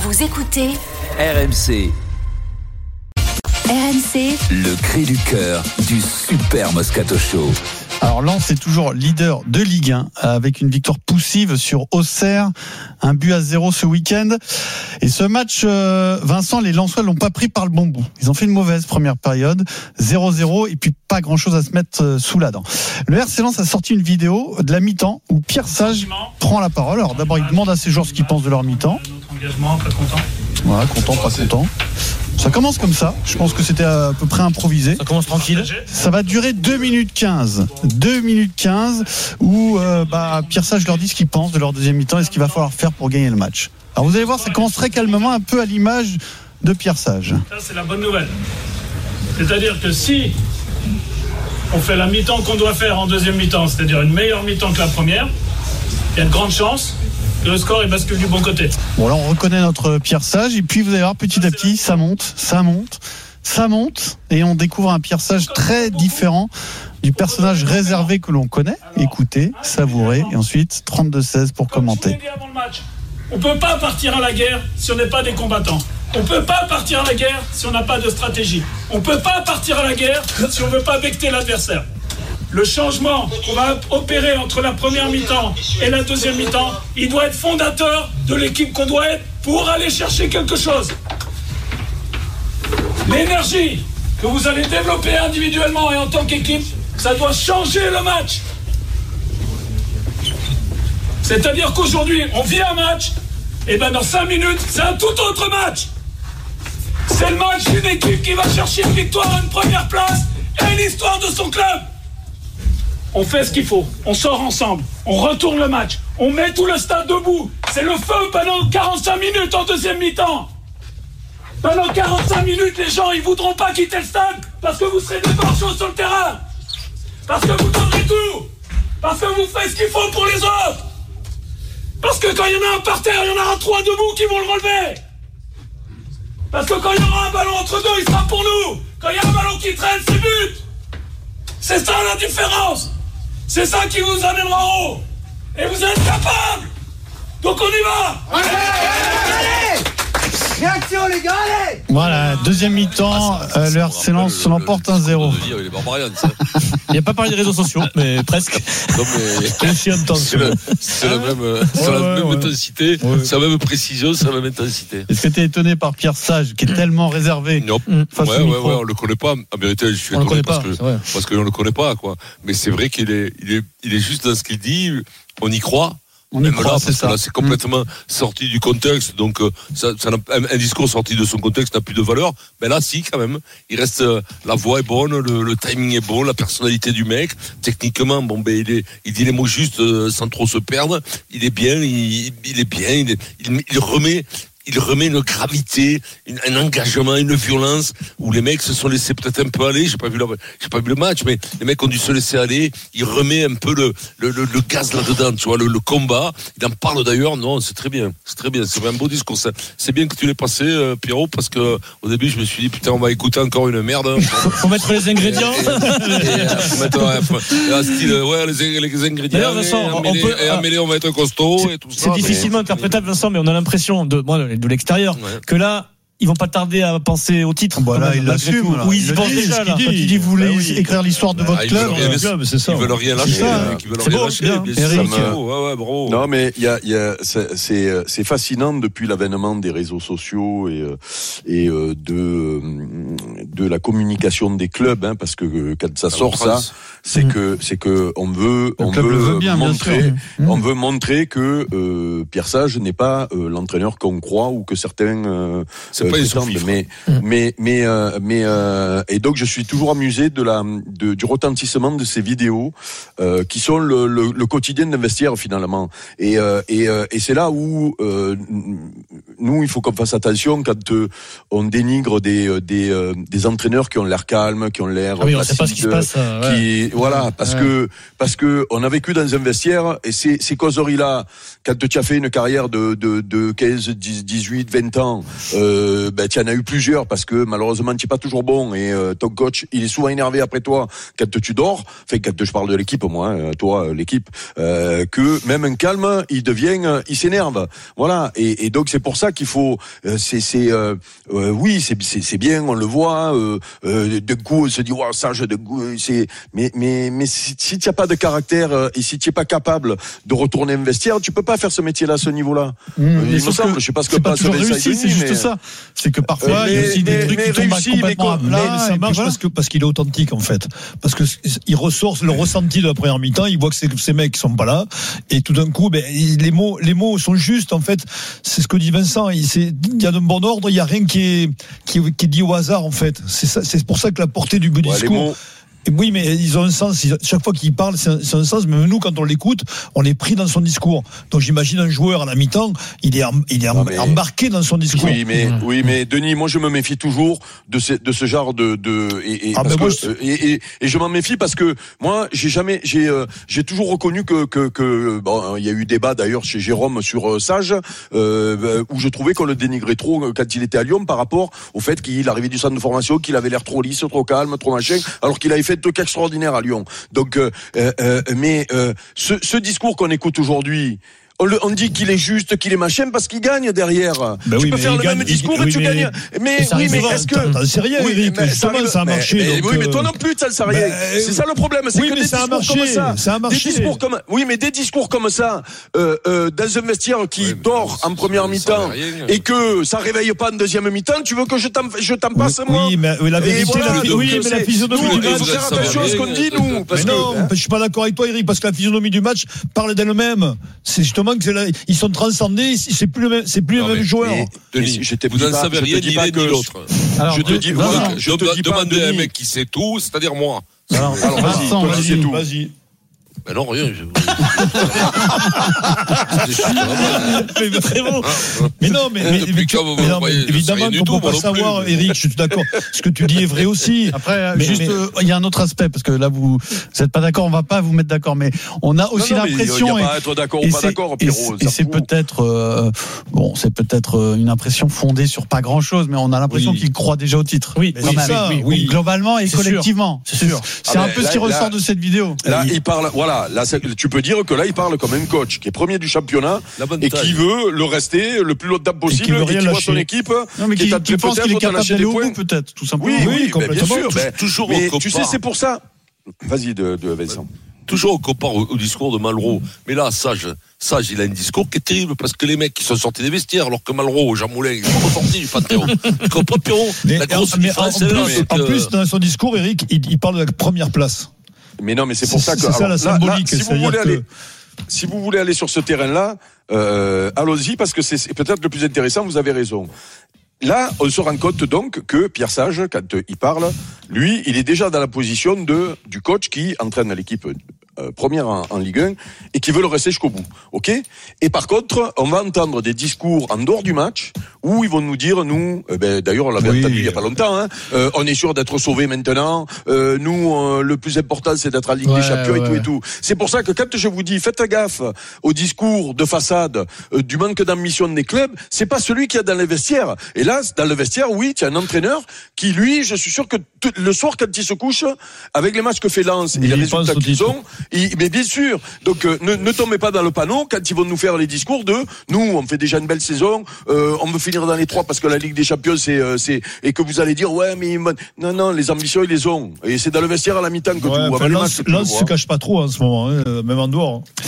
Vous écoutez RMC. RMC, Le cri du cœur du Super Moscato Show. Alors Lens est toujours leader de Ligue 1 avec une victoire poussive sur Auxerre, 1-0 ce week-end. Et ce match, Vincent, les Lensois l'ont pas pris par le bon bout. Ils ont fait une mauvaise première période, 0-0 et puis pas grand-chose à se mettre sous la dent. Le RC Lens a sorti une vidéo de la mi-temps où Pierre Sage prend la parole. Alors d'abord, il demande à ses joueurs ce qu'ils pensent de leur mi-temps. Notre engagement, pas content. Voilà, content, pas content. Ça commence comme ça. Je pense que c'était à peu près improvisé. Ça commence tranquille. Ça va durer 2 minutes 15. 2 minutes 15 où Pierre Sage leur dit ce qu'il pense de leur deuxième mi-temps et ce qu'il va falloir faire pour gagner le match. Alors vous allez voir, ça commence très calmement, un peu à l'image de Pierre Sage. Ça, c'est la bonne nouvelle. C'est-à-dire que si on fait la mi-temps qu'on doit faire en deuxième mi-temps, c'est-à-dire une meilleure mi-temps que la première, il y a de grandes chances que le score il bascule du bon côté. Bon, là on reconnaît notre Pierre Sage et puis vous allez voir petit à petit ça monte et on découvre un Pierre Sage très différent du personnage réservé que l'on connaît. Écoutez, savourez et ensuite 32-16 pour commenter. On ne peut pas partir à la guerre si on n'est pas des combattants. On ne peut pas partir à la guerre si on n'a pas de stratégie. On ne peut pas partir à la guerre si on ne veut pas becter l'adversaire. Le changement qu'on va opérer entre la première mi-temps et la deuxième mi-temps, il doit être fondateur de l'équipe qu'on doit être pour aller chercher quelque chose. L'énergie que vous allez développer individuellement et en tant qu'équipe, ça doit changer le match. C'est-à-dire qu'aujourd'hui, on vit un match, et dans 5 minutes, c'est un tout autre match. C'est le match d'une équipe qui va chercher une victoire, une première place et l'histoire de son club. On fait ce qu'il faut, on sort ensemble, on retourne le match, on met tout le stade debout. C'est le feu pendant 45 minutes en deuxième mi-temps. Pendant 45 minutes, les gens, ils voudront pas quitter le stade parce que vous serez des morceaux sur le terrain. Parce que vous donnerez tout. Parce que vous faites ce qu'il faut pour les autres. Parce que quand il y en a un par terre, il y en aura 3 debout qui vont le relever. Parce que quand il y aura un ballon entre deux, il sera pour nous. Quand il y a un ballon qui traîne, c'est but. C'est ça la différence. C'est ça qui vous amènera en haut. Et vous êtes capables. Donc on y va. Allez, réaction les gars, allez. Voilà, deuxième mi-temps, le RC Lens l'emporte 1-0. Il n'y a pas parlé de réseaux sociaux, mais presque. Non, mais c'est la même intensité, c'est la même précision, c'est la même intensité. Est-ce que tu es étonné par Pierre Sage, qui est tellement réservé? Non. On le connaît pas. En vérité, je suis étonné parce qu'on le connaît pas, quoi. Mais c'est vrai qu'il est juste dans ce qu'il dit. On y croit. On y croit, c'est ça. Là, c'est complètement sorti du contexte, donc un discours sorti de son contexte n'a plus de valeur. Mais là, si, quand même, il reste, la voix est bonne, le timing est bon, la personnalité du mec. Techniquement, il dit les mots justes sans trop se perdre. Il est bien, il est bien, il remet une gravité, un engagement, une violence où les mecs se sont laissés peut-être un peu aller. J'ai pas vu le match, mais les mecs ont dû se laisser aller. Il remet un peu le gaz là-dedans, tu vois, le combat. Il en parle d'ailleurs. Non, c'est très bien. C'est un beau discours. C'est bien que tu l'aies passé, Pierrot, parce que au début, je me suis dit, putain, on va écouter encore une merde. Faut mettre les ingrédients. Faut mettre les ingrédients. D'ailleurs, Vincent, on va être costaud et tout ça. C'est difficilement interprétable, Vincent, mais on a l'impression de l'extérieur que là ils vont pas tarder à penser au titre. Voilà, il l'assume. Oui, ils y pensent déjà. Quand il dit vous voulez écrire l'histoire de votre club, c'est ça. Ils veulent rien lâcher. C'est beau, Eric. Bravo. Non, mais c'est fascinant depuis l'avènement des réseaux sociaux et de la communication des clubs, hein, parce que quand ça sort ça, c'est que on veut montrer que Pierre Sage n'est pas l'entraîneur qu'on croit ou que certains et donc je suis toujours amusé du retentissement de ces vidéos qui sont le quotidien d'un vestiaire finalement et c'est là où nous il faut qu'on fasse attention quand on dénigre des entraîneurs qui ont l'air calmes, qui ont l'air on sait pas ce qui se passe, parce que on a vécu dans un vestiaire et ces causeries là quand tu as fait une carrière de 15, 18, 20 ans tu en as eu plusieurs parce que malheureusement tu n'es pas toujours bon et ton coach il est souvent énervé après toi quand tu dors, enfin quand je parle de l'équipe moi, toi l'équipe, que même un calme il s'énerve, voilà, et donc c'est pour ça ça qu'il faut. Oui, c'est bien, on le voit. D'un coup, on se dit, wow, Sage, de coup, mais si tu n'as pas de caractère et si tu n'es pas capable de retourner un vestiaire, tu peux pas faire ce métier-là à ce niveau-là. Il me semble, je sais pas ce que passe sur réussi, c'est juste ça. C'est que parfois, il y a aussi des trucs qui tombent complètement à plat. Mais ça marche parce qu'il est authentique, en fait. Parce que il ressort le ressenti de la première mi-temps, il voit que ces mecs qui sont pas là, et tout d'un coup, les mots sont justes, en fait. C'est ce que dit Vincent. Il y a d'un bon ordre, il y a rien qui est dit au hasard, en fait. C'est pour ça que la portée du discours. Oui, mais ils ont un sens. Chaque fois qu'il parle, c'est un sens. Même nous, quand on l'écoute, on est pris dans son discours. Donc j'imagine un joueur à la mi-temps, il est embarqué dans son discours. Oui, mais Denis, moi je me méfie toujours de ce genre et je m'en méfie parce que moi j'ai toujours reconnu que bon, il y a eu débat d'ailleurs chez Jérôme sur Sage où je trouvais qu'on le dénigrait trop quand il était à Lyon par rapport au fait qu'il arrivait du centre de formation, qu'il avait l'air trop lisse, trop calme, trop machin, alors qu'il avait fait truc extraordinaire à Lyon. Donc, ce discours qu'on écoute aujourd'hui, on dit qu'il est juste, qu'il est machin, parce qu'il gagne derrière. Tu peux faire le même discours et tu gagnes. Mais est-ce que... C'est rien, Eric. Justement, ça a marché. Oui, mais toi non plus, ça ne rien. C'est ça le problème. C'est que des discours comme ça. Ça a marché. Mais des discours comme ça, dans un vestiaire qui dort en première mi-temps et que ça réveille pas en deuxième mi-temps, tu veux que je t'en passe, moi? Oui, mais la vérité, la physionomie du match. Il faut faire attention à ce qu'on dit, nous. Mais non, je suis pas d'accord avec toi, Eric, parce que la physionomie du match parle d'elle-même. C'est justement que ils sont transcendés, c'est plus le même joueur. Denis, vous n'en savez rien ni l'un ni l'autre. Je te dis pas, demandez à un mec qui sait tout, c'est-à-dire moi. Alors vas-y. Ben non, rien. Mais non, mais évidemment qu'on peut pas savoir, Eric, je suis d'accord. Ce que tu dis est vrai aussi. Après, il y a un autre aspect, parce que là, vous n'êtes pas d'accord, on va pas vous mettre d'accord, mais on a aussi l'impression. Il n'y a pas à être d'accord ou pas d'accord, Pierrot. Et c'est peut-être, c'est peut-être une impression fondée sur pas grand-chose, mais on a l'impression qu'il croit déjà au titre. Oui, oui, globalement et collectivement. C'est sûr. C'est un peu ce qui ressort de cette vidéo. Là, il parle, voilà. Là, tu peux dire que là, il parle comme un coach qui est premier du championnat et qui veut le rester le plus longtemps possible et qui voit son équipe qui pense qu'il est capable d'aller au bout, peut-être, tout simplement. Oui, bien sûr. Toujours mais tu sais, c'est pour ça. Vas-y, de Vincent. Toujours on compare au discours de Malraux. Mais là, Sage, il a un discours qui est terrible parce que les mecs qui sont sortis des vestiaires, alors que Malraux, Jean Moulin, ils sont sortis du Panthéon. Tu comprends, Pierrot? La grosse différence, c'est là. En plus, dans son discours, Eric, il parle de la première place. Mais non, mais c'est pour ça que. C'est ça la symbolique. Si vous voulez aller sur ce terrain-là, allons-y parce que c'est peut-être le plus intéressant. Vous avez raison. Là, on se rend compte donc que Pierre Sage, quand il parle, lui, il est déjà dans la position du coach qui entraîne l'équipe première en Ligue 1 et qui veut le rester jusqu'au bout. Ok ? Et par contre, on va entendre des discours en dehors du match où ils vont nous dire, nous, d'ailleurs on l'avait entendu il y a pas longtemps, on est sûr d'être sauvés maintenant. Nous, le plus important, c'est d'être en Ligue des Champions et tout. C'est pour ça que quand je vous dis, faites gaffe au discours de façade du manque d'ambition des clubs, c'est pas celui qu'il y a dans les vestiaires. Et là, dans le vestiaire, oui, tu as un entraîneur qui, lui, je suis sûr que le soir, quand il se couche, avec les matchs que fait Lens et les résultats qu'ils ont, mais bien sûr. Donc, ne tombez pas dans le panneau quand ils vont nous faire les discours de nous, on fait déjà une belle saison, on veut finir dans les 3 parce que la Ligue des Champions, c'est et que vous allez dire, ouais, mais non, les ambitions, ils les ont. Et c'est dans le vestiaire à la mi-temps que Lens se cache pas trop en ce moment, même en dehors.